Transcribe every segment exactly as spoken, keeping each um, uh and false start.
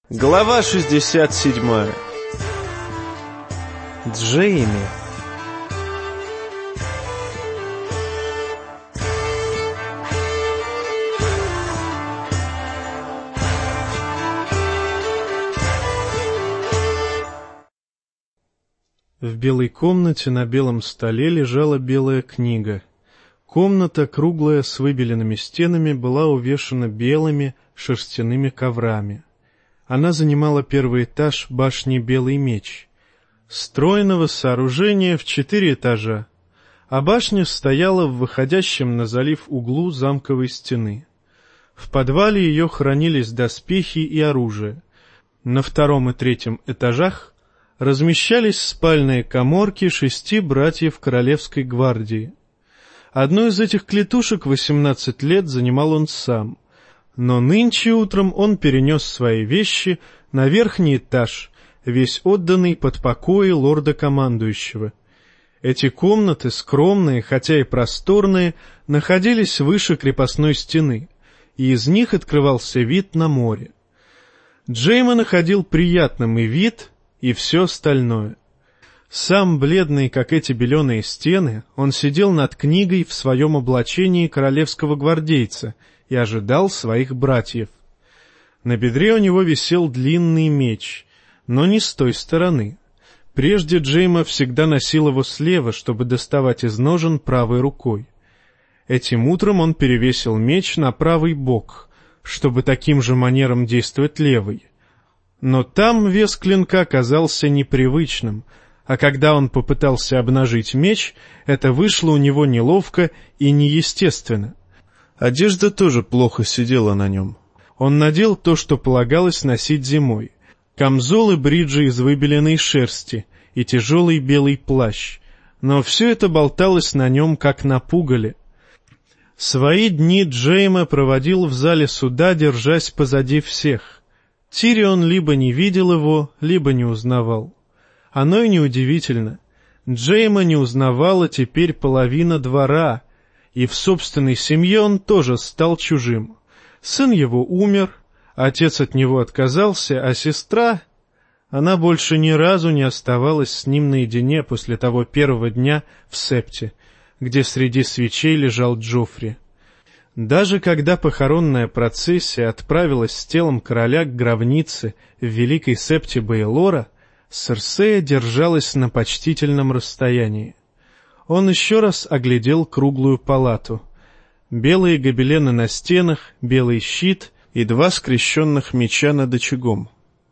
Глава шестьдесят семь. Джейми. В белой комнате на белом столе лежала белая книга. Комната, круглая, с выбеленными стенами, была увешана белыми шерстяными коврами. Она занимала первый этаж башни «Белый меч», стройного сооружения в четыре этажа, а башня стояла в выходящем на залив углу замковой стены. В подвале ее хранились доспехи и оружие. На втором и третьем этажах размещались спальные каморки шести братьев Королевской гвардии. Одну из этих клетушек восемнадцать лет занимал он сам, но нынче утром он перенес свои вещи на верхний этаж, весь отданный под покои лорда-командующего. Эти комнаты, скромные, хотя и просторные, находились выше крепостной стены, и из них открывался вид на море. Джейми находил приятным и вид, и все остальное. Сам, бледный, как эти беленые стены, он сидел над книгой в своем облачении королевского гвардейца и ожидал своих братьев. На бедре у него висел длинный меч, но не с той стороны. Прежде Джейми всегда носил его слева, чтобы доставать из ножен правой рукой. Этим утром он перевесил меч на правый бок, чтобы таким же манером действовать левой. Но там вес клинка оказался непривычным, а когда он попытался обнажить меч, это вышло у него неловко и неестественно. Одежда тоже плохо сидела на нем. Он надел то, что полагалось носить зимой: камзол и бриджи из выбеленной шерсти и тяжелый белый плащ, но все это болталось на нем, как на пугале. Свои дни Джейми проводил в зале суда, держась позади всех. Тирион либо не видел его, либо не узнавал. Оно и неудивительно. Джейми не узнавала теперь половина двора, и в собственной семье он тоже стал чужим. Сын его умер, отец от него отказался, а сестра... Она больше ни разу не оставалась с ним наедине после того первого дня в септе, где среди свечей лежал Джоффри. Даже когда похоронная процессия отправилась с телом короля к гробнице в великой септе Баэлора, Серсея держалась на почтительном расстоянии. Он еще раз оглядел круглую палату. Белые гобелены на стенах, белый щит и два скрещенных меча над очагом.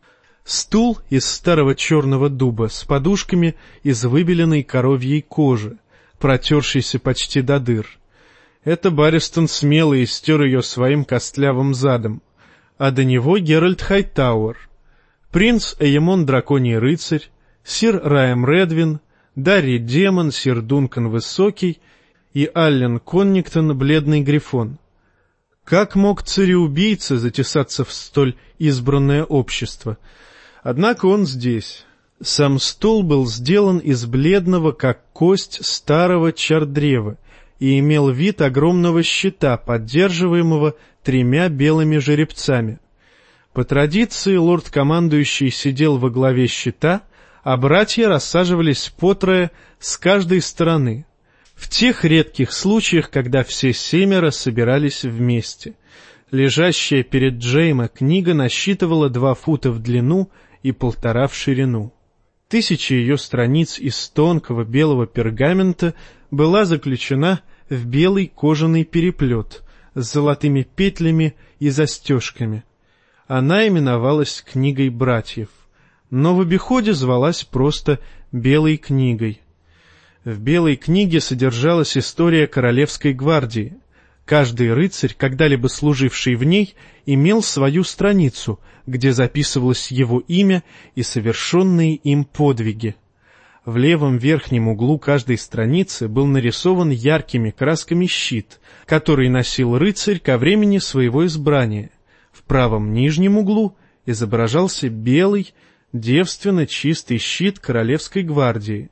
Стул из старого черного дуба с подушками из выбеленной коровьей кожи, протершейся почти до дыр. Это Барристон смело истер ее своим костлявым задом, а до него Геральт Хайтауэр, принц Эймон Драконий Рыцарь, сир Райм Редвин, Дарри Демон, сир Дункан Высокий и Аллен Конниктон Бледный Грифон. Как мог цареубийца затесаться в столь избранное общество? Однако он здесь. Сам стол был сделан из бледного, как кость, старого чардрева и имел вид огромного щита, поддерживаемого тремя белыми жеребцами. По традиции лорд-командующий сидел во главе щита, а братья рассаживались по трое с каждой стороны, в тех редких случаях, когда все семеро собирались вместе. Лежащая перед Джейми книга насчитывала два фута в длину и полтора в ширину. Тысяча ее страниц из тонкого белого пергамента была заключена в белый кожаный переплет с золотыми петлями и застежками. Она именовалась «Книгой братьев», но в обиходе звалась просто «Белой книгой». В «Белой книге» содержалась история Королевской гвардии. Каждый рыцарь, когда-либо служивший в ней, имел свою страницу, где записывалось его имя и совершенные им подвиги. В левом верхнем углу каждой страницы был нарисован яркими красками щит, который носил рыцарь ко времени своего избрания. В правом нижнем углу изображался белый, девственно чистый щит Королевской гвардии.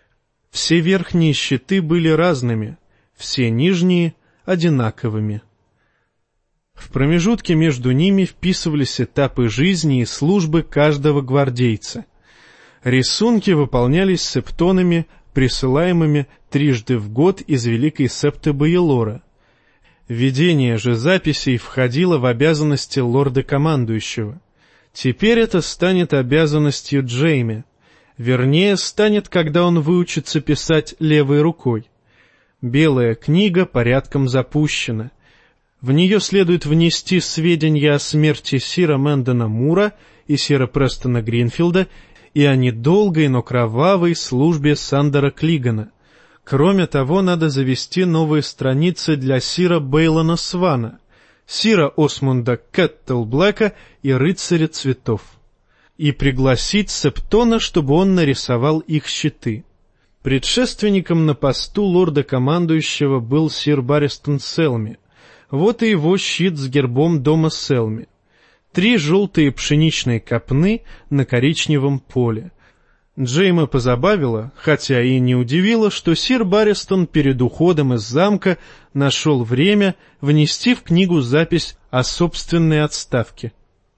Все верхние щиты были разными, все нижние — одинаковыми. В промежутке между ними вписывались этапы жизни и службы каждого гвардейца. Рисунки выполнялись септонами, присылаемыми трижды в год из Великой Септы Баелора. Ведение же записей входило в обязанности лорда-командующего. Теперь это станет обязанностью Джейме. Вернее, станет, когда он выучится писать левой рукой. Белая книга порядком запущена. В нее следует внести сведения о смерти сира Мэндона Мура и сира Престона Гринфилда и о недолгой, но кровавой службе Сандера Клигана. Кроме того, надо завести новые страницы для сира Бейлона Свана, сира Осмунда Кэттлблэка и рыцаря цветов, и пригласить Септона, чтобы он нарисовал их щиты. Предшественником на посту лорда-командующего был сир Барристон Селми. Вот и его щит с гербом дома Селми. Три желтые пшеничные копны на коричневом поле. Джейма позабавило, хотя и не удивило, что сир Барристон перед уходом из замка нашел время внести в книгу запись о собственной отставке.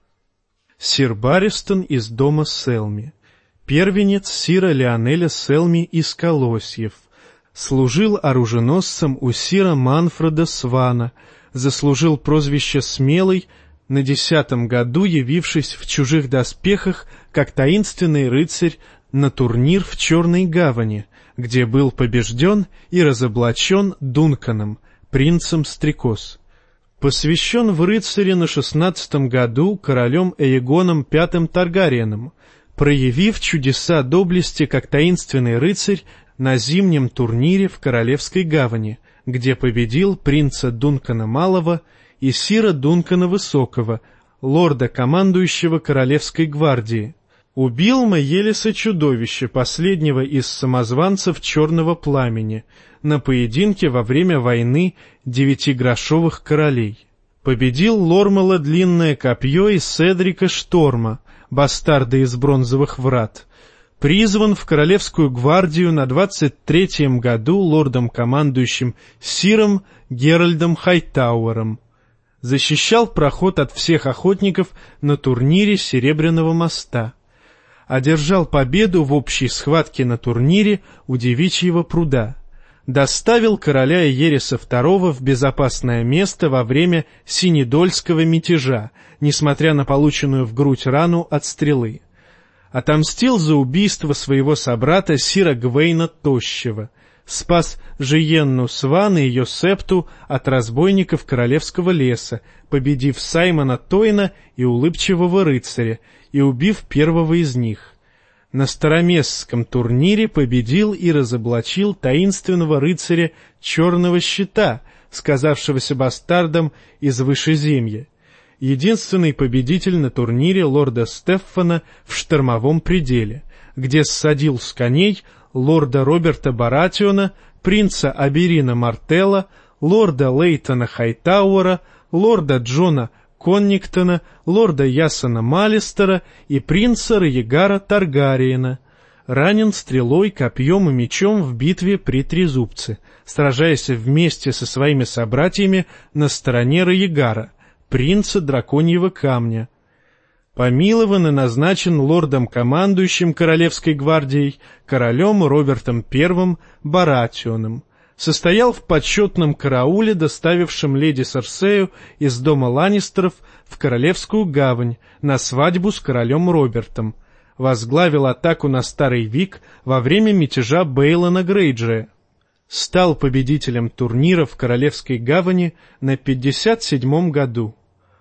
Сир Барристон из дома Селми, первенец сира Леонеля Селми из Колосьев, служил оруженосцем у сира Манфреда Свана, заслужил прозвище «Смелый», на десятом году явившись в чужих доспехах, как таинственный рыцарь, на турнир в Черной гавани, где был побежден и разоблачен Дунканом, принцем Стрекоз. Посвящен в рыцаре на шестнадцатом году королем Эегоном Пятым Таргариеном, проявив чудеса доблести как таинственный рыцарь на зимнем турнире в Королевской гавани, где победил принца Дункана Малого и сира Дункана Высокого, лорда-командующего Королевской гвардии. Убил Маелиса Чудовище, последнего из самозванцев Черного Пламени, на поединке во время войны Девятигрошовых королей. Победил Лормала Длинное Копье и Седрика Шторма, бастарда из Бронзовых Врат. Призван в Королевскую гвардию на двадцать третьем году лордом-командующим сиром Геральдом Хайтауэром. Защищал проход от всех охотников на турнире Серебряного моста. Одержал победу в общей схватке на турнире у Девичьего пруда. Доставил короля Иериса второго в безопасное место во время Синедольского мятежа, несмотря на полученную в грудь рану от стрелы. Отомстил за убийство своего собрата сира Гвейна Тощего, спас Жиенну Сван и ее септу от разбойников Королевского леса, победив Саймона Тойна и улыбчивого рыцаря, и убив первого из них. На Староместском турнире победил и разоблачил таинственного рыцаря Черного Щита, сказавшегося бастардом из Вышеземья. Единственный победитель на турнире лорда Стефана в Штормовом пределе, где ссадил с коней лорда Роберта Баратиона, принца Аберина Мартелла, лорда Лейтона Хайтауэра, лорда Джона Конниктона, лорда Ясона Малистера и принца Раегара Таргариена. Ранен стрелой, копьем и мечом в битве при Трезубце, сражаясь вместе со своими собратьями на стороне Раегара, принца Драконьего Камня. Помилован и назначен лордом-командующим Королевской гвардией королем Робертом Первым Баратионом. Состоял в почетном карауле, доставившем леди Серсею из дома Ланнистеров в Королевскую гавань на свадьбу с королем Робертом. Возглавил атаку на Старый Вик во время мятежа Бейлона Грейджея. Стал победителем турнира в Королевской гавани на пятьдесят седьмом году.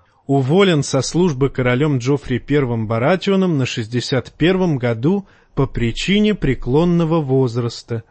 Уволен со службы королем Джоффри Первым Баратионом на шестьдесят первом году по причине преклонного возраста.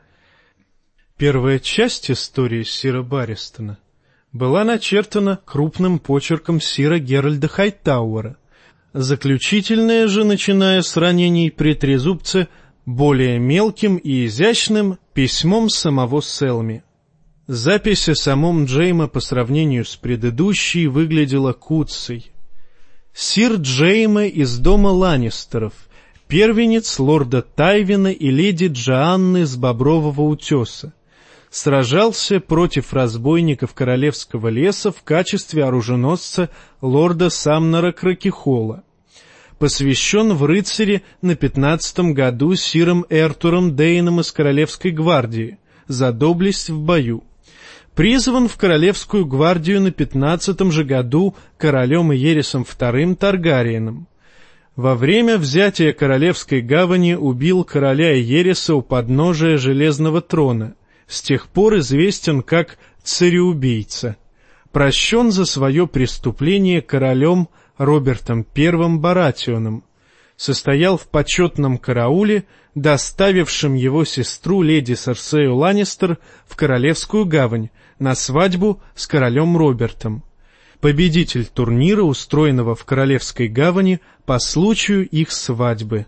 Первая часть истории сира Барристона была начертана крупным почерком сира Геральда Хайтауэра. Заключительная же, начиная с ранений при Трезубце, более мелким и изящным письмом самого Селми. Запись о самом Джейме по сравнению с предыдущей выглядела куцей. Сир Джейме из дома Ланнистеров, первенец лорда Тайвина и леди Джоанны с Бобрового утеса. сражался против разбойников королевского леса в качестве оруженосца лорда Самнера Кракихола. Посвящен в рыцари на пятнадцатом году сиром Эртуром Дейном из Королевской гвардии за доблесть в бою. Призван в Королевскую гвардию на пятнадцатом же году королем Иерисом вторым Таргариеном. Во время взятия Королевской гавани убил короля Иериса у подножия Железного трона. С тех пор известен как цареубийца. Прощен за свое преступление королем Робертом Первым Баратионом. Состоял в почетном карауле, доставившем его сестру леди Серсею Ланнистер в Королевскую гавань на свадьбу с королем Робертом. Победитель турнира, устроенного в Королевской гавани по случаю их свадьбы.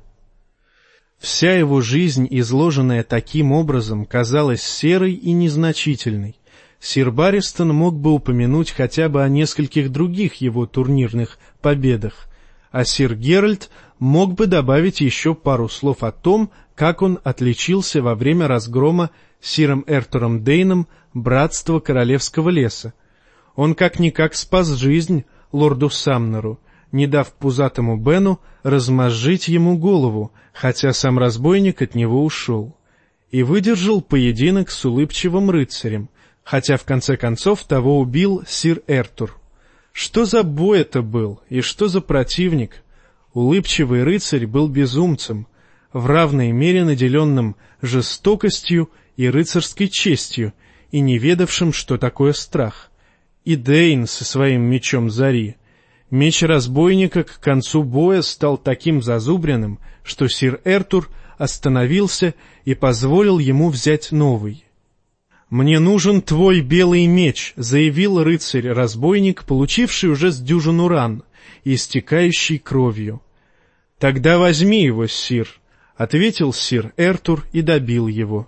Вся его жизнь, изложенная таким образом, казалась серой и незначительной. Сир Барристон мог бы упомянуть хотя бы о нескольких других его турнирных победах, а сир Геральт мог бы добавить еще пару слов о том, как он отличился во время разгрома сиром Эртуром Дейном братства Королевского леса. Он как-никак спас жизнь лорду Самнеру, не дав пузатому Бену размозжить ему голову, хотя сам разбойник от него ушел, и выдержал поединок с улыбчивым рыцарем, хотя в конце концов того убил сир Эртур. Что за бой это был, и что за противник? Улыбчивый рыцарь был безумцем, в равной мере наделенным жестокостью и рыцарской честью, и не ведавшим, что такое страх. И Дейн со своим мечом зари. Меч разбойника к концу боя стал таким зазубренным, что сир Эртур остановился и позволил ему взять новый. «Мне нужен твой белый меч», — заявил рыцарь-разбойник, получивший уже с дюжину ран и истекающий кровью. «Тогда возьми его, сир», — ответил сир Эртур и добил его.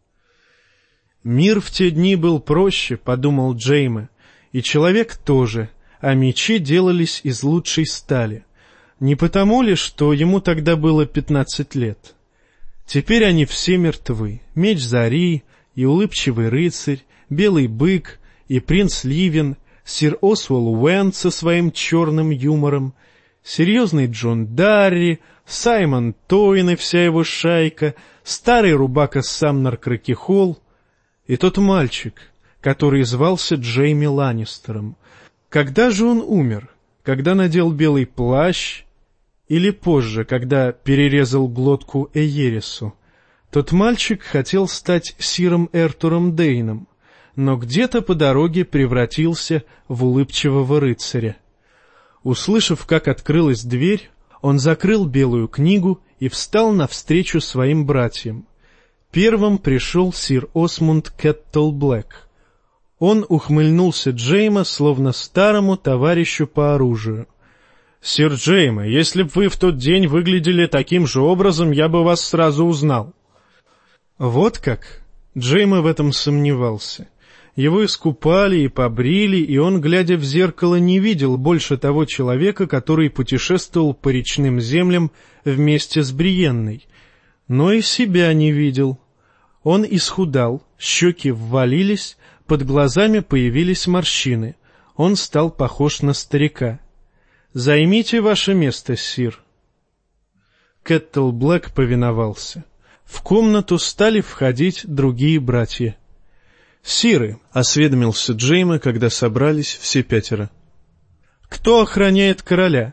«Мир в те дни был проще», — подумал Джейме, — «и человек тоже, а мечи делались из лучшей стали. Не потому ли, что ему тогда было пятнадцать лет? Теперь они все мертвы. Меч Зари, и улыбчивый рыцарь, белый бык, и принц Ливен, сир Освал Уэнд со своим черным юмором, серьезный Джон Дарри, Саймон Тойн и вся его шайка, старый рубака Самнер Кракихол и тот мальчик, который звался Джейми Ланнистером. Когда же он умер? Когда надел белый плащ? Или позже, когда перерезал глотку Эйерису? Тот мальчик хотел стать сиром Эртуром Дейном, но где-то по дороге превратился в улыбчивого рыцаря. Услышав, как открылась дверь, он закрыл белую книгу и встал навстречу своим братьям. Первым пришел сир Осмунд Кеттл-Блэк. Он ухмыльнулся Джейма, словно старому товарищу по оружию. «Сир Джейма, если б вы в тот день выглядели таким же образом, я бы вас сразу узнал». Вот как? Джейма в этом сомневался. Его искупали и побрили, и он, глядя в зеркало, не видел больше того человека, который путешествовал по речным землям вместе с Бриенной. Но и себя не видел. Он исхудал, щеки ввалились, под глазами появились морщины. Он стал похож на старика. «Займите ваше место, сир». Кеттл-Блэк повиновался. В комнату стали входить другие братья. «Сиры», — осведомился Джейма, когда собрались все пятеро. «Кто охраняет короля?»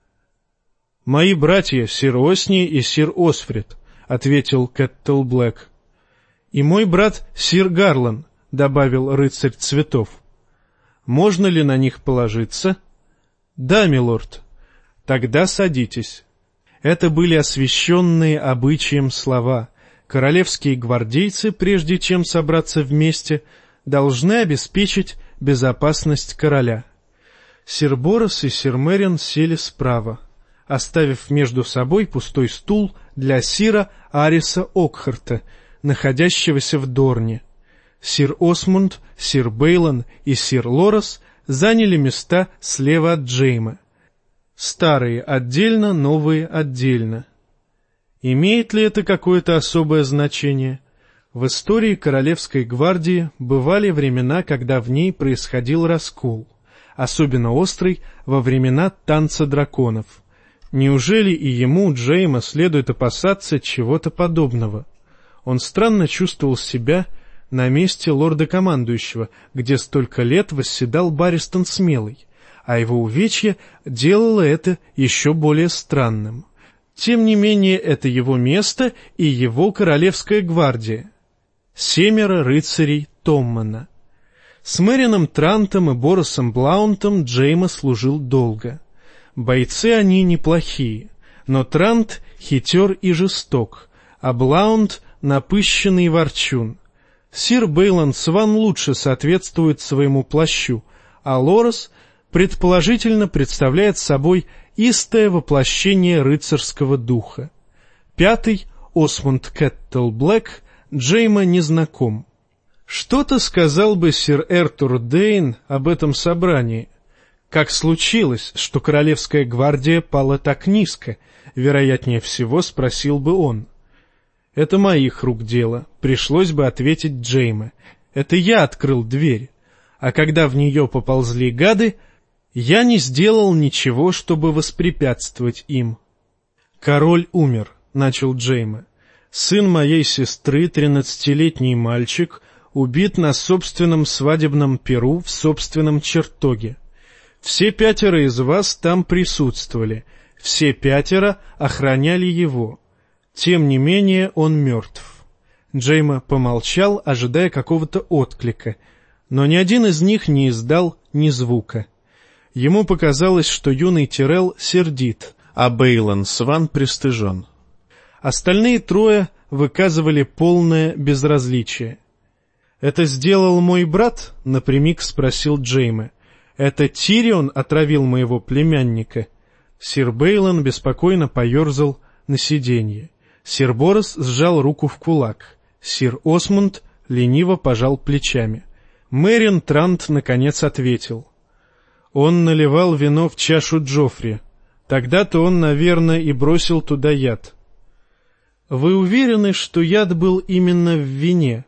«Мои братья, сир Осни и сир Осфрид», — ответил Кеттл-Блэк. «И мой брат сир Гарлан», — добавил рыцарь цветов. «Можно ли на них положиться?» «Да, милорд». «Тогда садитесь». Это были освященные обычаем слова. Королевские гвардейцы, прежде чем собраться вместе, должны обеспечить безопасность короля. Сир Борос и сир Мерин сели справа, оставив между собой пустой стул для сира Ариса Окхарта, находящегося в Дорне. Сир Осмунд, сир Бейлон и сир Лорес заняли места слева от Джейма. Старые отдельно, новые отдельно. Имеет ли это какое-то особое значение? В истории Королевской гвардии бывали времена, когда в ней происходил раскол, особенно острый во времена танца драконов. Неужели и ему, Джейма, следует опасаться чего-то подобного? Он странно чувствовал себя на месте лорда-командующего, где столько лет восседал Барристон Смелый, а его увечье делало это еще более странным. Тем не менее, это его место и его Королевская гвардия. Семеро рыцарей Томмана. С Мэрином Трантом и Боросом Блаунтом Джейма служил долго. Бойцы они неплохие, но Трант хитер и жесток, а Блаунт — напыщенный ворчун. Сир Бейланд Сван лучше соответствует своему плащу, а Лорес предположительно представляет собой истое воплощение рыцарского духа. Пятый, Осмунд Кэттл Блэк, Джейма не знаком. Что-то сказал бы сир Эртур Дейн об этом собрании. Как случилось, что Королевская гвардия пала так низко, вероятнее всего, спросил бы он. Это моих рук дело, пришлось бы ответить Джейма. Это я открыл дверь, а когда в нее поползли гады, я не сделал ничего, чтобы воспрепятствовать им. Король умер, начал Джейма. Сын моей сестры, тринадцатилетний мальчик, убит на собственном свадебном пиру в собственном чертоге. Все пятеро из вас там присутствовали, все пятеро охраняли его. Тем не менее он мертв. Джейма помолчал, ожидая какого-то отклика, но ни один из них не издал ни звука. Ему показалось, что юный Тирелл сердит, а Бейланд Сван пристыжен. Остальные трое выказывали полное безразличие. «Это сделал мой брат?» — напрямик спросил Джейма. «Это Тирион отравил моего племянника?» Сир Бейланд беспокойно поерзал на сиденье. Сир Борос сжал руку в кулак. Сир Осмунд лениво пожал плечами. Мэрин Трант наконец ответил. Он наливал вино в чашу Джоффри. Тогда-то он, наверное, и бросил туда яд. Вы уверены, что яд был именно в вине?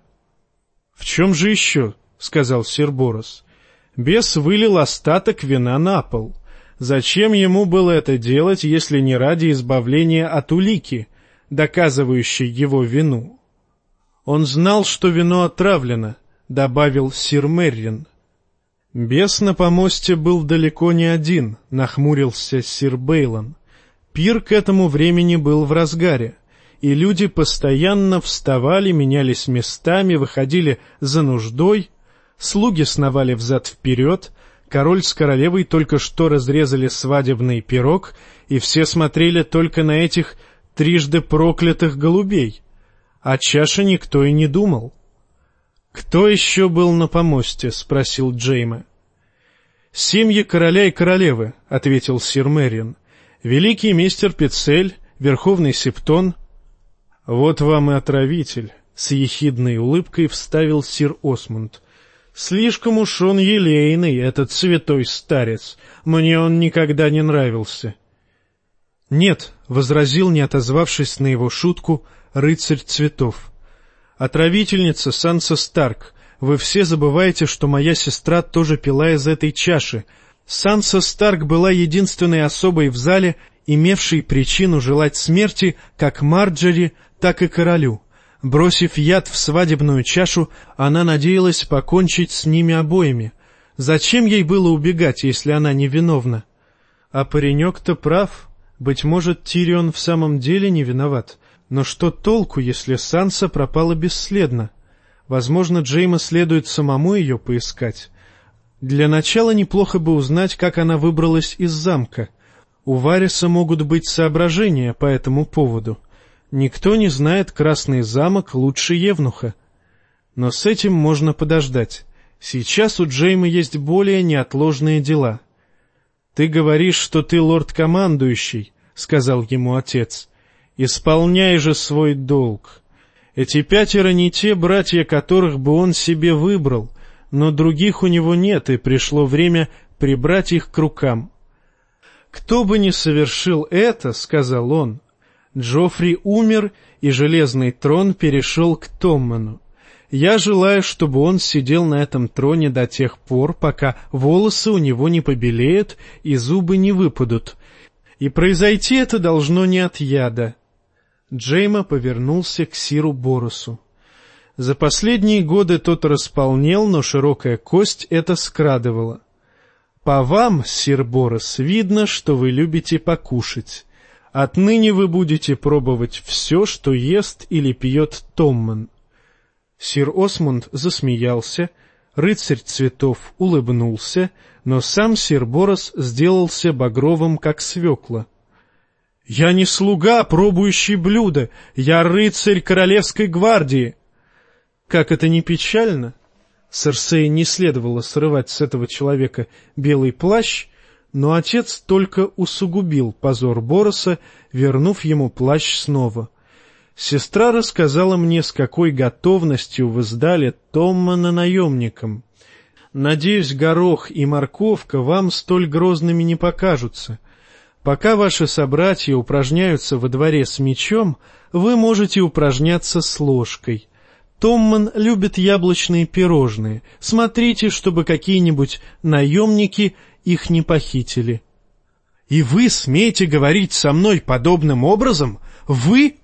В чем же еще? — сказал сир Борос. Бес вылил остаток вина на пол. Зачем ему было это делать, если не ради избавления от улики, доказывающей его вину? Он знал, что вино отравлено, — добавил сир Меррин. Бес на помосте был далеко не один, — нахмурился сир Бейланд. Пир к этому времени был в разгаре, и люди постоянно вставали, менялись местами, выходили за нуждой, слуги сновали взад-вперед, король с королевой только что разрезали свадебный пирог, и все смотрели только на этих трижды проклятых голубей. О чаше никто и не думал. «Кто еще был на помосте?» — спросил Джейма. «Семьи короля и королевы», — ответил сир Меррин. «Великий мистер Пиццель, верховный септон». «Вот вам и отравитель», — с ехидной улыбкой вставил сир Осмунд. «Слишком уж он елейный, этот святой старец. Мне он никогда не нравился». «Нет», — возразил, не отозвавшись на его шутку, рыцарь цветов. «Отравительница Санса Старк, вы все забываете, что моя сестра тоже пила из этой чаши. Санса Старк была единственной особой в зале, имевшей причину желать смерти как Марджори, так и королю. Бросив яд в свадебную чашу, она надеялась покончить с ними обоими. Зачем ей было убегать, если она невиновна? А паренек-то прав. Быть может, Тирион в самом деле не виноват. Но что толку, если Санса пропала бесследно? Возможно, Джейма следует самому ее поискать. Для начала неплохо бы узнать, как она выбралась из замка. У Вариса могут быть соображения по этому поводу. Никто не знает Красный замок лучше Евнуха. Но с этим можно подождать. Сейчас у Джейма есть более неотложные дела. «Ты говоришь, что ты лорд-командующий», — сказал ему отец. «Исполняй же свой долг. Эти пятеро не те братья, которых бы он себе выбрал, но других у него нет, и пришло время прибрать их к рукам». «Кто бы ни совершил это, — сказал он, — Джоффри умер, и железный трон перешел к Томману. Я желаю, чтобы он сидел на этом троне до тех пор, пока волосы у него не побелеют и зубы не выпадут. И произойти это должно не от яда». Джейма повернулся к сиру Боросу. За последние годы тот располнел, но широкая кость это скрадывала. «По вам, сир Борос, видно, что вы любите покушать. Отныне вы будете пробовать все, что ест или пьет Томман». Сир Осмунд засмеялся, рыцарь цветов улыбнулся, но сам сир Борос сделался багровым, как свекла. «Я не слуга, пробующий блюда, я рыцарь королевской гвардии». Как это ни печально, Серсее не следовало срывать с этого человека белый плащ, но отец только усугубил позор Бороса, вернув ему плащ снова. Сестра рассказала мне, с какой готовностью вы сдали Томмана наемникам. Надеюсь, горох и морковка вам столь грозными не покажутся. Пока ваши собратья упражняются во дворе с мечом, вы можете упражняться с ложкой. Томман любит яблочные пирожные. Смотрите, чтобы какие-нибудь наемники их не похитили. И вы смеете говорить со мной подобным образом? Вы?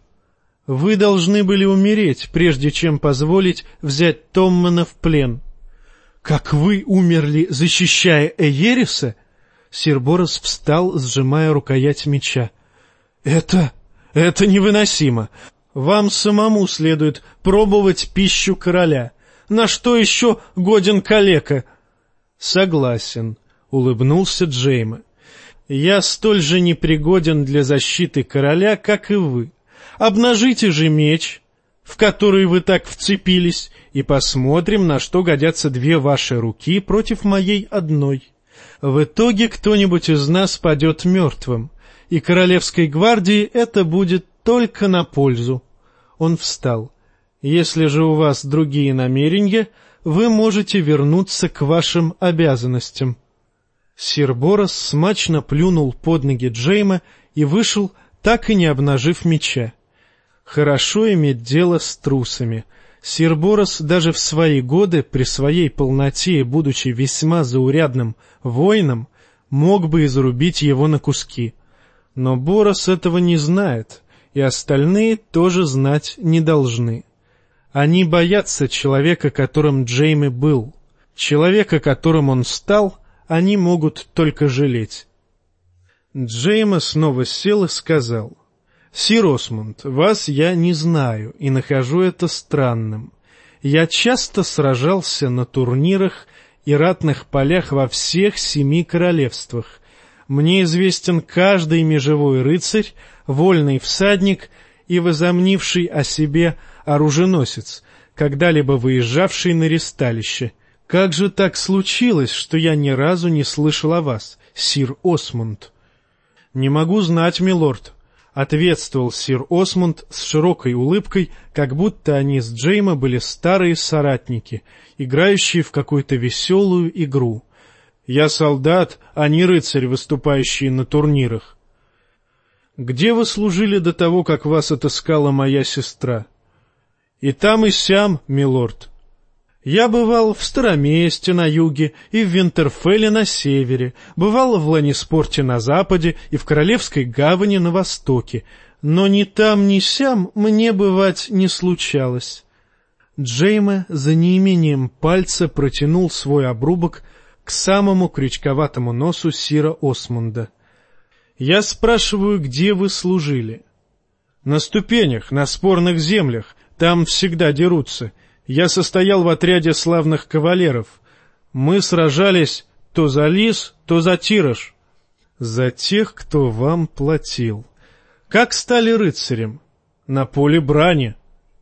Вы должны были умереть, прежде чем позволить взять Томмана в плен. Как вы умерли, защищая Эериса? Сир Борос встал, сжимая рукоять меча. Это... это невыносимо. Вам самому следует пробовать пищу короля. На что еще годен калека? Согласен, улыбнулся Джейма. Я столь же непригоден для защиты короля, как и вы. Обнажите же меч, в который вы так вцепились, и посмотрим, на что годятся две ваши руки против моей одной. В итоге кто-нибудь из нас падет мертвым, и королевской гвардии это будет только на пользу. Он встал. Если же у вас другие намерения, вы можете вернуться к вашим обязанностям. Сир Борос смачно плюнул под ноги Джейма и вышел, так и не обнажив меча. Хорошо иметь дело с трусами. Сир Борос даже в свои годы, при своей полноте и будучи весьма заурядным воином, мог бы изрубить его на куски. Но Борос этого не знает, и остальные тоже знать не должны. Они боятся человека, которым Джейми был. Человека, которым он стал, они могут только жалеть. Джейма снова сел и сказал: «Сир Осмунд, вас я не знаю и нахожу это странным. Я часто сражался на турнирах и ратных полях во всех семи королевствах. Мне известен каждый межевой рыцарь, вольный всадник и возомнивший о себе оруженосец, когда-либо выезжавший на ристалище. Как же так случилось, что я ни разу не слышал о вас, сир Осмунд?» «Не могу знать, милорд», — ответствовал сир Осмунд с широкой улыбкой, как будто они с Джейма были старые соратники, играющие в какую-то веселую игру. «Я солдат, а не рыцарь, выступающий на турнирах». «Где вы служили до того, как вас отыскала моя сестра?» «И там, и сям, милорд. Я бывал в Староместе на юге и в Винтерфелле на севере, бывал в Ланниспорте на западе и в Королевской гавани на востоке, но ни там, ни сям мне бывать не случалось». Джейма за неимением пальца протянул свой обрубок к самому крючковатому носу сира Осмунда. «Я спрашиваю, где вы служили?» «На ступенях, на спорных землях, там всегда дерутся. Я состоял в отряде славных кавалеров. Мы сражались то за лис, то за тираж». «За тех, кто вам платил. Как стали рыцарем?» «На поле брани».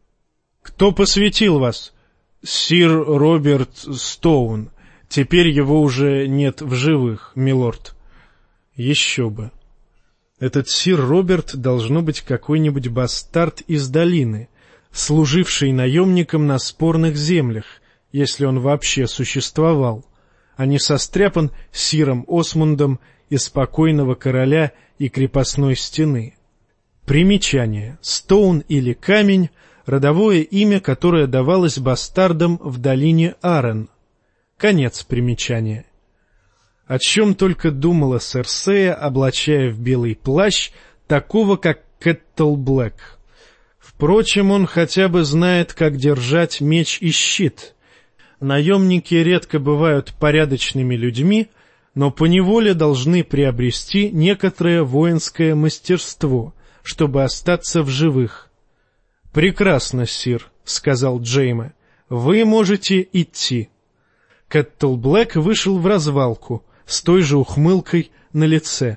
«Кто посвятил вас?» «Сир Роберт Стоун. Теперь его уже нет в живых, милорд». «Еще бы. Этот сир Роберт должно быть какой-нибудь бастард из долины, служивший наемником на спорных землях, если он вообще существовал, а не состряпан сиром Осмундом из покойного короля и крепостной стены». Примечание. Стоун или камень — родовое имя, которое давалось бастардам в долине Арен. Конец примечания. О чем только думала Серсея, облачая в белый плащ такого, как Кэттл Блэк. Впрочем, он хотя бы знает, как держать меч и щит. Наемники редко бывают порядочными людьми, но поневоле должны приобрести некоторое воинское мастерство, чтобы остаться в живых. — Прекрасно, сир, — сказал Джейме, — вы можете идти. Кэттл Блэк вышел в развалку, с той же ухмылкой на лице.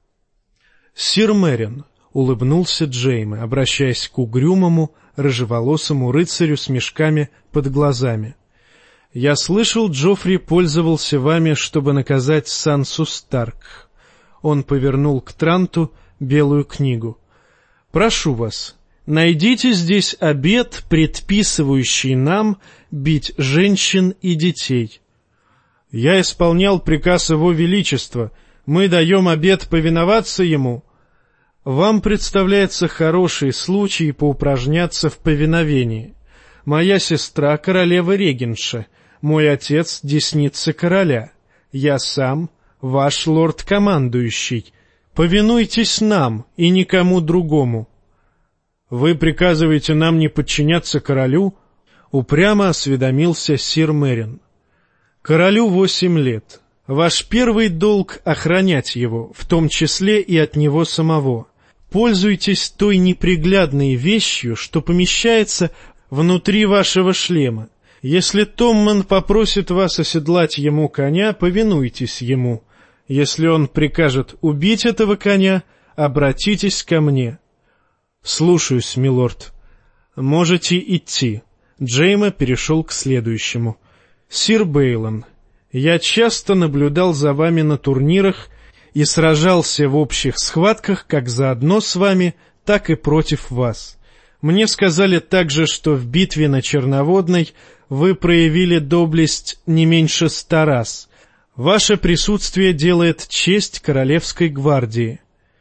— Сир Мерин, — улыбнулся Джейме, обращаясь к угрюмому, рыжеволосому рыцарю с мешками под глазами. — Я слышал, Джоффри пользовался вами, чтобы наказать Сансу Старк. Он повернул к Транту белую книгу. — Прошу вас, найдите здесь обет, предписывающий нам бить женщин и детей. — Я исполнял приказ Его Величества. Мы даем обет повиноваться Ему. Вам представляется хороший случай поупражняться в повиновении. Моя сестра — королева-регенша, мой отец — десница короля. Я сам — ваш лорд-командующий. Повинуйтесь нам и никому другому. — Вы приказываете нам не подчиняться королю? — упрямо осведомился сир Мерин. — Королю восемь лет. Ваш первый долг — охранять его, в том числе и от него самого. Пользуйтесь той неприглядной вещью, что помещается внутри вашего шлема. Если Томман попросит вас оседлать ему коня, повинуйтесь ему. Если он прикажет убить этого коня, обратитесь ко мне. — Слушаюсь, милорд. — Можете идти. Джейме перешел к следующему. — Сир Бейлон, я часто наблюдал за вами на турнирах и сражался в общих схватках как заодно с вами, так и против вас. Мне сказали также, что в битве на Черноводной вы проявили доблесть не меньше ста раз. Ваше присутствие делает честь Королевской гвардии.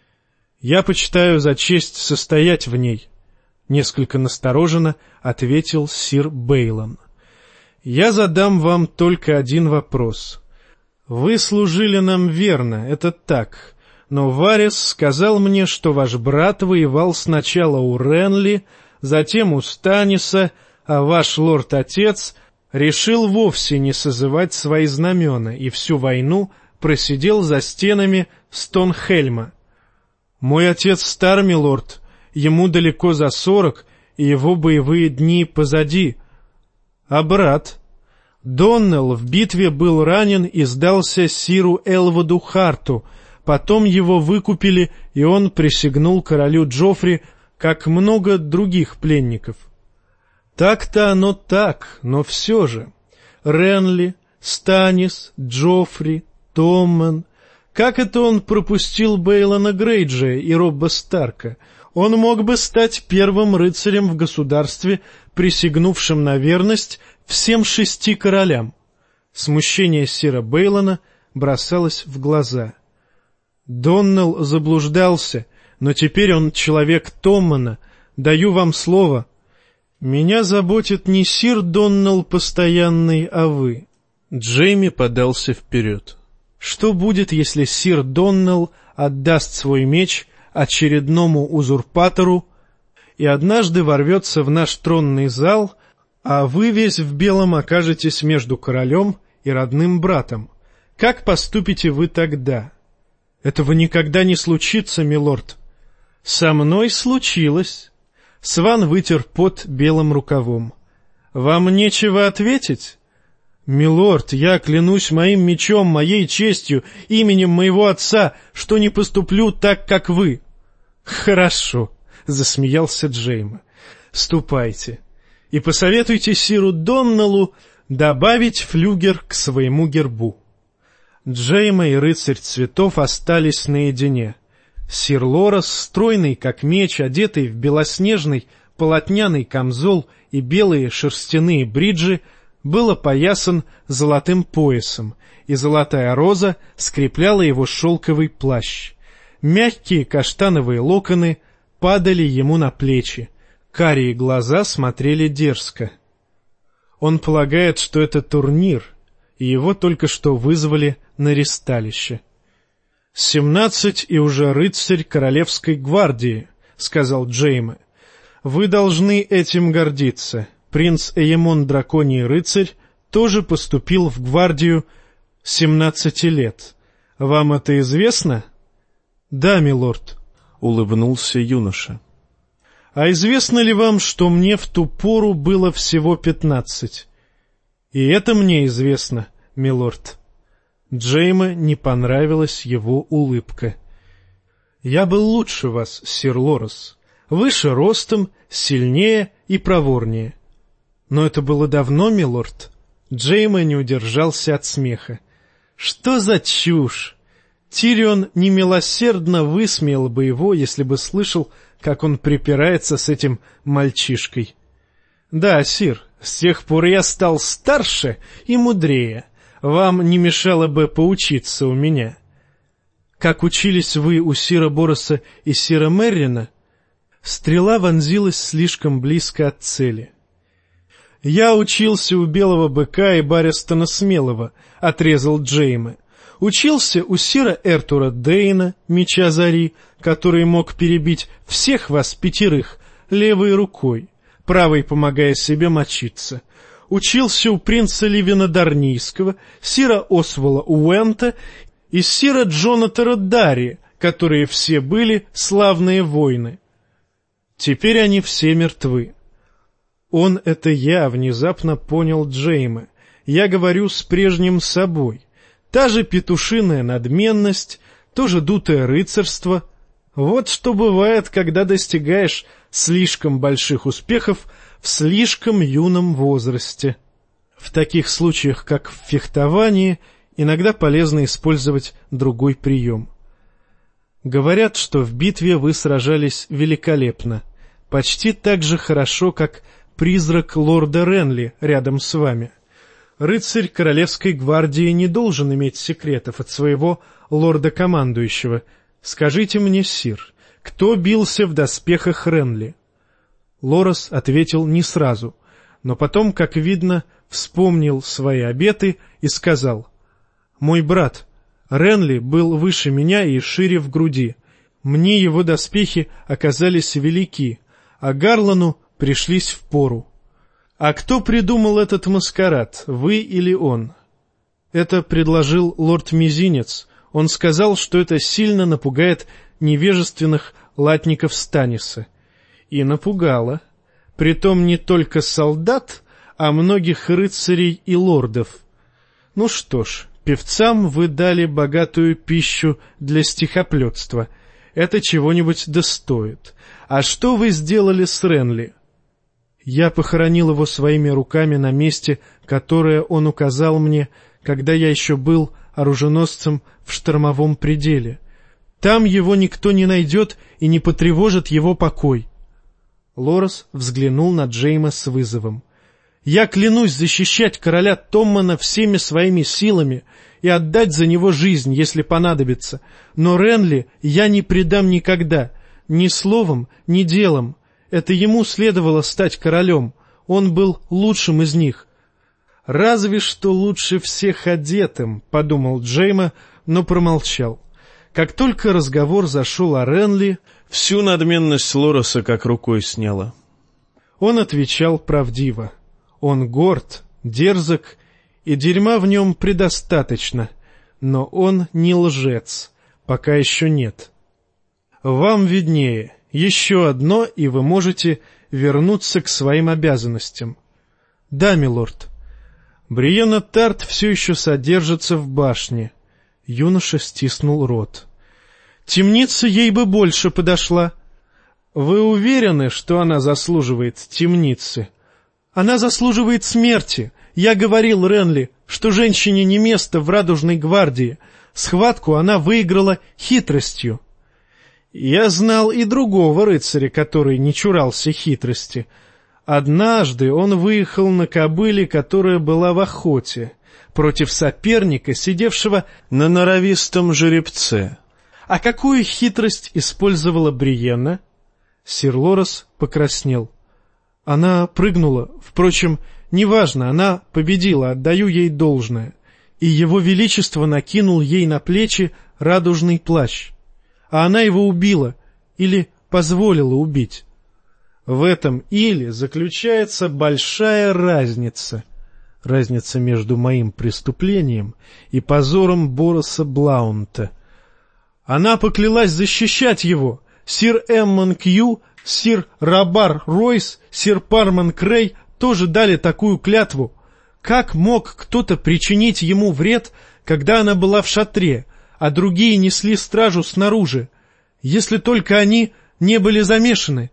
Я почитаю за честь состоять в ней, — несколько настороженно ответил сир Бейлон. Я задам вам только один вопрос. Вы служили нам верно, это так, но Варис сказал мне, что ваш брат воевал сначала у Ренли, затем у Станиса, а ваш лорд-отец решил вовсе не созывать свои знамена и всю войну просидел за стенами Стонхельма. Мой отец стар, милорд, ему далеко за сорок, и его боевые дни позади. А брат? Доннелл в битве был ранен и сдался сиру Элводу Харту, потом его выкупили, и он присягнул королю Джоффри, как много других пленников. Так-то оно так, но все же. Ренли, Станис, Джоффри, Томмен. Как это он пропустил Бейлона Грейджея и Робба Старка? Он мог бы стать первым рыцарем в государстве, присягнувшим на верность всем шести королям. Смущение сира Бейлона бросалось в глаза. Доннелл заблуждался, но теперь он человек Томмана. Даю вам слово. Меня заботит не сир Доннелл постоянный, а вы. Джейми подался вперед. Что будет, если сир Доннелл отдаст свой меч очередному узурпатору и однажды ворвется в наш тронный зал, а вы весь в белом окажетесь между королем и родным братом? Как поступите вы тогда? Этого никогда не случится, милорд. Со мной случилось. Сван вытер пот белым рукавом. Вам нечего ответить? Милорд, я клянусь моим мечом, моей честью, именем моего отца, что не поступлю так, как вы. Хорошо, засмеялся Джейме. Ступайте и посоветуйте сиру Доннеллу добавить флюгер к своему гербу. Джейме и рыцарь цветов остались наедине. Сир Лорас, стройный как меч, одетый в белоснежный полотняный камзол и белые шерстяные бриджи, был опоясан золотым поясом, и золотая роза скрепляла его шелковый плащ. Мягкие каштановые локоны падали ему на плечи. Карие глаза смотрели дерзко. Он полагает, что это турнир, и его только что вызвали на ристалище. «Семнадцать и уже рыцарь Королевской гвардии», — сказал Джейме. «Вы должны этим гордиться. Принц Эймон Драконий рыцарь тоже поступил в гвардию семнадцати лет. Вам это известно?» «Да, милорд», — улыбнулся юноша. «А известно ли вам, что мне в ту пору было всего пятнадцать?» «И это мне известно, милорд». Джейме не понравилась его улыбка. «Я был лучше вас, сир Лорес, выше ростом, сильнее и проворнее». «Но это было давно, милорд». Джейме не удержался от смеха. «Что за чушь! Тирион немилосердно высмеял бы его, если бы слышал, как он припирается с этим мальчишкой». «Да, сир, с тех пор я стал старше и мудрее. Вам не мешало бы поучиться у меня». «Как учились вы у сира Бороса и сира Меррина?» Стрела вонзилась слишком близко от цели. «Я учился у Белого Быка и Барристона Смелого», — отрезал Джейме. «Учился у сира Эртура Дейна, Меча Зари, который мог перебить всех вас пятерых левой рукой, правой помогая себе мочиться. Учился у принца Ливина Дарнийского, сира Освала Уэнта и сира Джонатана Дарри, которые все были славные воины. Теперь они все мертвы». «Он — это я», — внезапно понял Джейме. «Я говорю с прежним собой. Та же петушиная надменность, то же дутое рыцарство. Вот что бывает, когда достигаешь слишком больших успехов в слишком юном возрасте. В таких случаях, как в фехтовании, иногда полезно использовать другой прием. Говорят, что в битве вы сражались великолепно, почти так же хорошо, как призрак лорда Ренли рядом с вами. Рыцарь Королевской гвардии не должен иметь секретов от своего лорда-командующего. Скажите мне, сир, кто бился в доспехах Ренли?» Лорес ответил не сразу, но потом, как видно, вспомнил свои обеты и сказал: «Мой брат, Ренли был выше меня и шире в груди. Мне его доспехи оказались велики, а Гарлану пришлись впору. А кто придумал этот маскарад, вы или он?» «Это предложил лорд Мизинец. Он сказал, что это сильно напугает невежественных латников Станиса». И напугало. Притом не только солдат, а многих рыцарей и лордов. Ну что ж, певцам вы дали богатую пищу для стихоплетства. Это чего-нибудь достоит. А что вы сделали с Ренли?» «Я похоронил его своими руками на месте, которое он указал мне, когда я еще был оруженосцем в штормовом пределе. Там его никто не найдет и не потревожит его покой». Лорес взглянул на Джейме с вызовом. «Я клянусь защищать короля Томмана всеми своими силами и отдать за него жизнь, если понадобится, но Ренли я не предам никогда, ни словом, ни делом. Это ему следовало стать королем, он был лучшим из них». «Разве что лучше всех одетым», — подумал Джейме, но промолчал. Как только разговор зашел о Ренли, всю надменность Лореса как рукой сняло. Он отвечал правдиво. Он горд, дерзок, и дерьма в нем предостаточно, но он не лжец, пока еще нет. Вам виднее, еще одно, и вы можете вернуться к своим обязанностям. Да, милорд. Бриена Тарт все еще содержится в башне. Юноша стиснул рот. Темница ей бы больше подошла. Вы уверены, что она заслуживает темницы? Она заслуживает смерти. Я говорил Ренли, что женщине не место в Радужной гвардии. Схватку она выиграла хитростью. Я знал и другого рыцаря, который не чурался хитрости. Однажды он выехал на кобыле, которая была в охоте, против соперника, сидевшего на норовистом жеребце. А какую хитрость использовала Бриенна? Сир Лорес покраснел. Она прыгнула. Впрочем, неважно, она победила, отдаю ей должное. И его величество накинул ей на плечи радужный плащ. А она его убила или позволила убить. В этом «или» заключается большая разница. Разница между моим преступлением и позором Бороса Блаунта. Она поклялась защищать его. Сир Эммон Кью, сир Рабар Ройс, сир Парман Крей тоже дали такую клятву. Как мог кто-то причинить ему вред, когда она была в шатре, а другие несли стражу снаружи, если только они не были замешаны?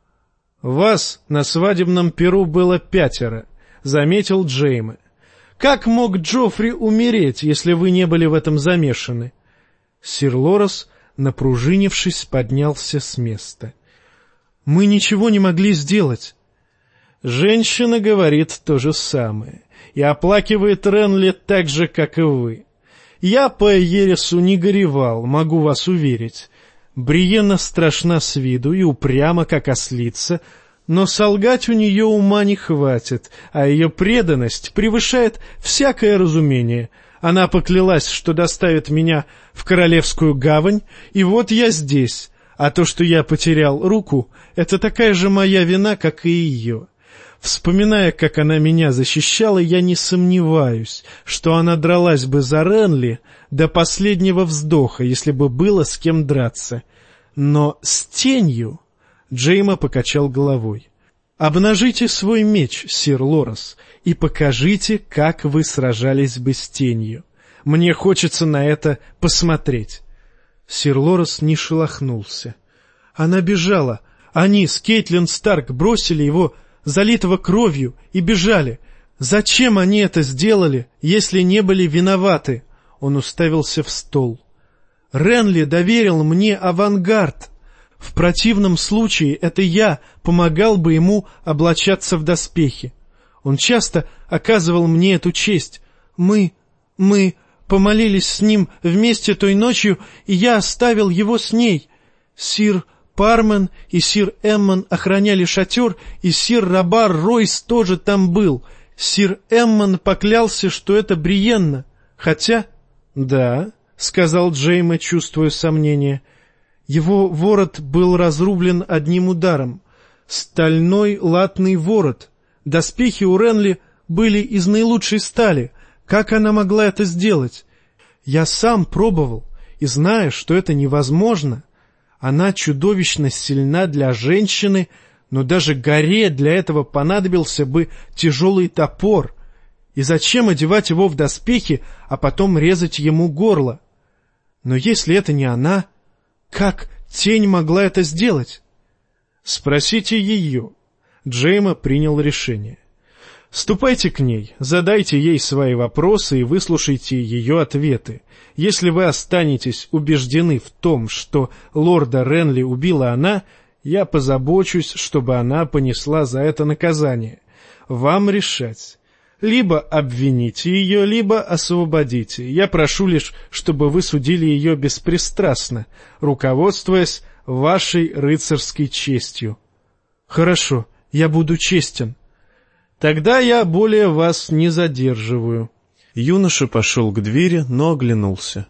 «Вас на свадебном пиру было пятеро», — заметил Джейме. «Как мог Джоффри умереть, если вы не были в этом замешаны?» Сир Лорас, напружинившись, поднялся с места. «Мы ничего не могли сделать». «Женщина говорит то же самое и оплакивает Ренли так же, как и вы. Я по Ересу не горевал, могу вас уверить. Бриенна страшна с виду и упряма, как ослица, но солгать у нее ума не хватит, а ее преданность превышает всякое разумение. Она поклялась, что доставит меня в Королевскую гавань, и вот я здесь, а то, что я потерял руку, это такая же моя вина, как и ее. Вспоминая, как она меня защищала, я не сомневаюсь, что она дралась бы за Ренли до последнего вздоха, если бы было с кем драться. Но с тенью...» Джейме покачал головой. «Обнажите свой меч, сир Лорас, и покажите, как вы сражались бы с тенью. Мне хочется на это посмотреть». Сир Лорас не шелохнулся. Она бежала. Они с Кейтлин Старк бросили его, залитого кровью, и бежали. Зачем они это сделали, если не были виноваты? Он уставился в стол. Ренли доверил мне авангард. В противном случае это я помогал бы ему облачаться в доспехи. Он часто оказывал мне эту честь. Мы, мы помолились с ним вместе той ночью, и я оставил его с ней. Сир Пармен и сир Эммон охраняли шатер, и сир Рабар Ройс тоже там был. Сир Эммон поклялся, что это Бриенна, хотя... — Да, — сказал Джейме, чувствуя сомнение. Его ворот был разрублен одним ударом. Стальной латный ворот. Доспехи у Ренли были из наилучшей стали. Как она могла это сделать? Я сам пробовал, и знаю, что это невозможно. Она чудовищно сильна для женщины, но даже горе для этого понадобился бы тяжелый топор. И зачем одевать его в доспехи, а потом резать ему горло? Но если это не она, как тень могла это сделать? Спросите ее. Джейме принял решение. Ступайте к ней, задайте ей свои вопросы и выслушайте ее ответы. Если вы останетесь убеждены в том, что лорда Ренли убила она, я позабочусь, чтобы она понесла за это наказание. Вам решать. Либо обвините ее, либо освободите. Я прошу лишь, чтобы вы судили ее беспристрастно, руководствуясь вашей рыцарской честью. Хорошо, я буду честен. Тогда я более вас не задерживаю. Юноша пошел к двери, но оглянулся.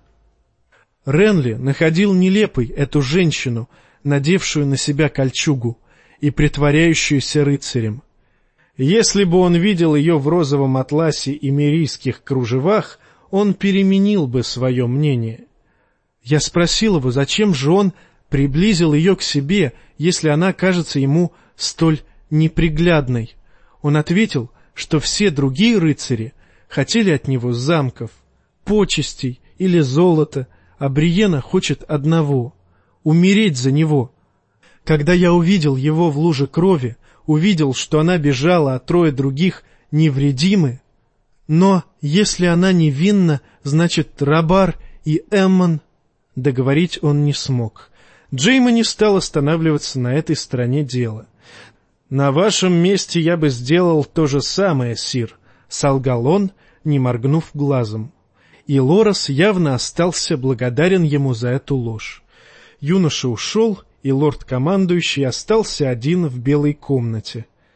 Ренли находил нелепой эту женщину, надевшую на себя кольчугу и притворяющуюся рыцарем. Если бы он видел ее в розовом атласе и мирийских кружевах, он переменил бы свое мнение. Я спросил его, зачем же он приблизил ее к себе, если она кажется ему столь неприглядной. Он ответил, что все другие рыцари хотели от него замков, почестей или золота, а Бриенна хочет одного — умереть за него. Когда я увидел его в луже крови, увидел, что она бежала, а трое других невредимы. Но если она невинна, значит, Рабар и Эммон... Договорить он не смог. Джейме не стал останавливаться на этой стороне дела. «На вашем месте я бы сделал то же самое, сир», — солгал он, не моргнув глазом. И Лорас явно остался благодарен ему за эту ложь. Юноша ушел, и лорд-командующий остался один в белой комнате.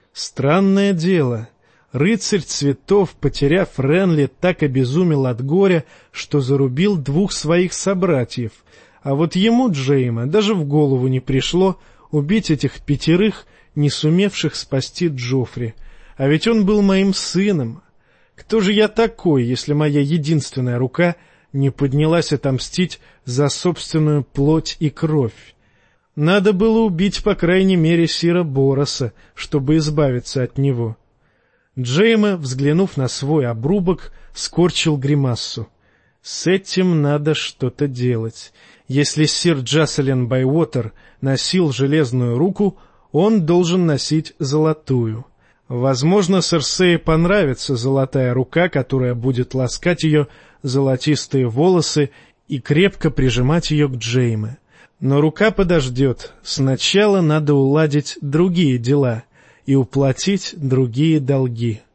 Странное дело. Рыцарь цветов, потеряв Ренли, так обезумел от горя, что зарубил двух своих собратьев. А вот ему, Джейма, даже в голову не пришло убить этих пятерых, не сумевших спасти Джоффри. А ведь он был моим сыном. Кто же я такой, если моя единственная рука не поднялась отомстить за собственную плоть и кровь? Надо было убить, по крайней мере, сира Бороса, чтобы избавиться от него. Джейма, взглянув на свой обрубок, скорчил гримассу. С этим надо что-то делать. Если сир Джаселин Байуотер носил железную руку, он должен носить золотую. Возможно, Серсее понравится золотая рука, которая будет ласкать ее золотистые волосы и крепко прижимать ее к Джейме. Но рука подождет. Сначала надо уладить другие дела и уплатить другие долги.